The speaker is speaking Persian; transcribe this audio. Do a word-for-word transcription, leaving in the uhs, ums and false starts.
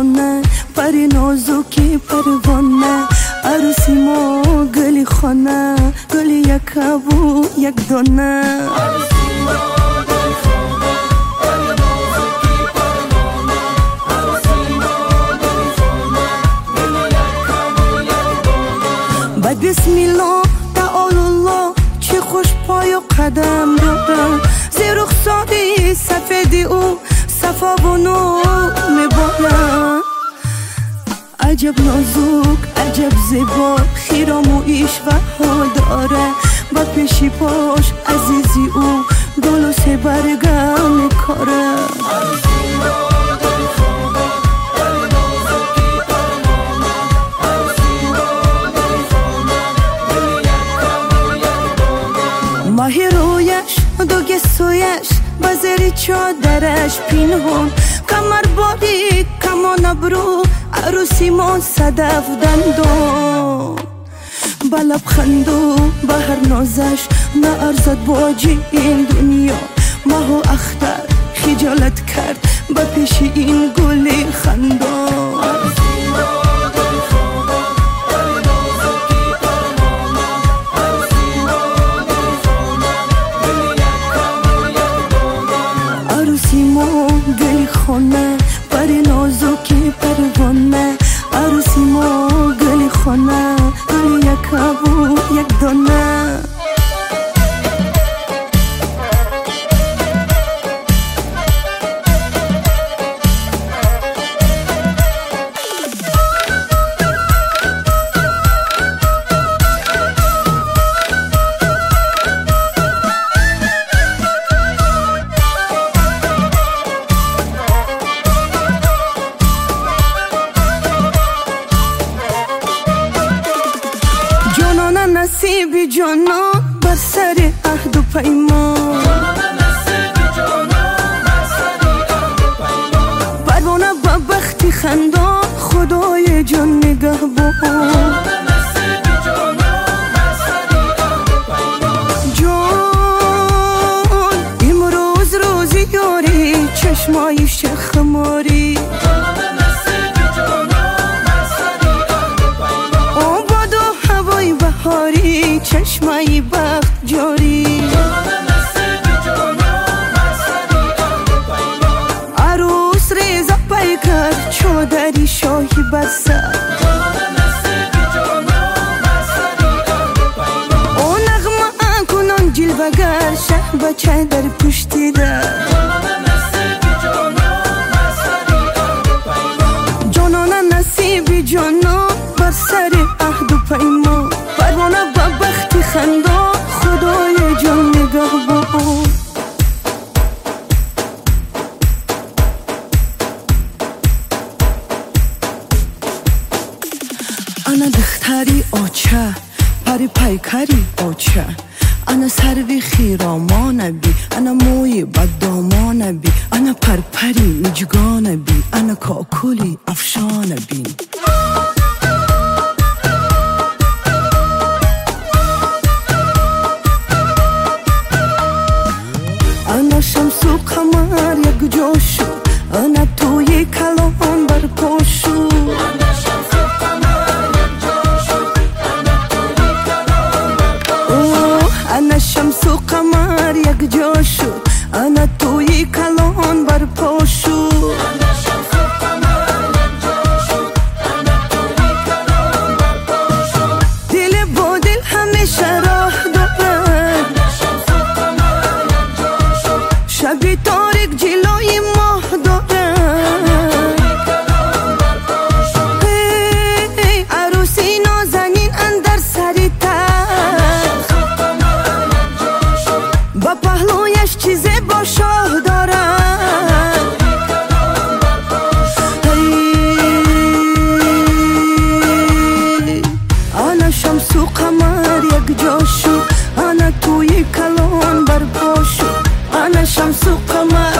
خانه پری نازکی پروانه عروسی ما گلی خانه گلی یک و یک دانه بعد بسم الله تعالی الله چه خوش پای و قدم دارم زیر رخساری سفیدی او صفا و نور میبارم عجب نازک عجب زیبا خیرام و ایش و حال داره با پیشی پاش عزیزی او گل و سه برگم میکاره ماهی رویش دوگه سویش بزری چادرش پینهون کمر باری کمان ابرو عروسی ما صدف دندون با لبخندو با هر نازش نه ارزد باجی این دنیا ماهو اختر خجالت کرد با پیش این گلی خندون عروسی ما گلی خانه پری نازکی پروانه عروسی ما گلی خانه گلی یک و یک دانه نصیبی جانان بر سر عهد و پیمان پروانه با بختی خندان خدای جان نگهبان جان امروز روزی یاری چشمای شخ ماری چشمای بخت جاری عروس ریزا پیکر چادری شاهی بسر او نغمه کنان جلوگر شه بچه در پشتی در جانانه نصیبی جانان بر سر عهد و پیمان پروانه با بختی خندان خدای جان نگهبان انا دختری آچه پری پیکری آچه انا سروی خیرامان بی انا موی بدامان بی انا پرپری مجگان بی انا کاکولی افشان بی انا شمس و قمر یک جاشو انا توی کلان بر پاشو انا شمس و قمر یک جاشو انا توی کلان بر پاشو دل با دل همیشه راه داره شبی تاریک جلوی ماه داره hey, عروسی نازنین اندر سری تخت با پهلویش چیزی با شاه داره hey, انا شمس و قمر یک جاشو انا توی کلان بر پاشو انا شمس و قمر